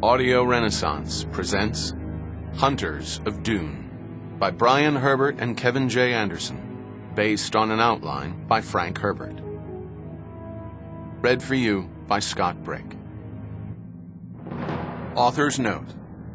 Audio Renaissance presents Hunters of Dune by Brian Herbert and Kevin J. Anderson, based on an outline by Frank Herbert. Read for you by Scott Brake. Author's note: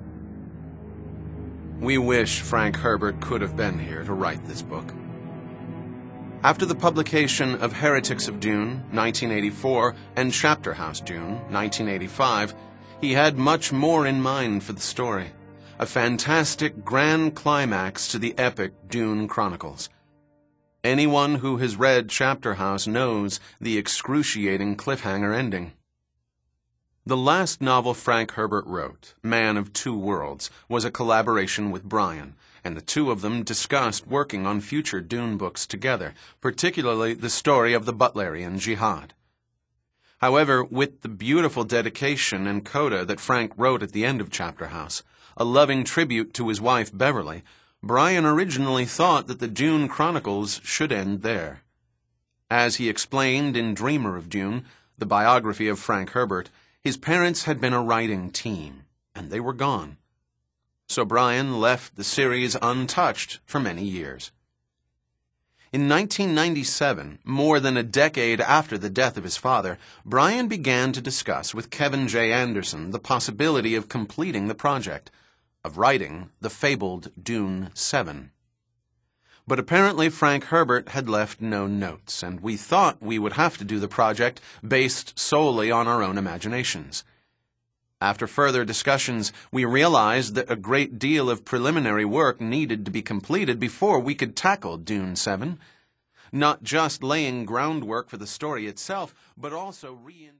we wish Frank Herbert could have been here to write this book. After the publication of Heretics of Dune, 1984, and Chapter House Dune, 1985, he had much more in mind for the story, a fantastic grand climax to the epic Dune Chronicles. Anyone who has read Chapter House knows the excruciating cliffhanger ending. The last novel Frank Herbert wrote, Man of Two Worlds, was a collaboration with Brian, and the two of them discussed working on future Dune books together, particularly the story of the Butlerian Jihad. However, with the beautiful dedication and coda that Frank wrote at the end of Chapter House, a loving tribute to his wife Beverly, Brian originally thought that the Dune Chronicles should end there. As he explained in Dreamer of Dune, the biography of Frank Herbert, his parents had been a writing team, and they were gone. So Brian left the series untouched for many years. In 1997, more than a decade after the death of his father, Brian began to discuss with Kevin J. Anderson the possibility of completing the project, of writing the fabled Dune 7. But apparently Frank Herbert had left no notes, and we thought we would have to do the project based solely on our own imaginations. After further discussions, we realized that a great deal of preliminary work needed to be completed before we could tackle Dune 7. Not just laying groundwork for the story itself, but also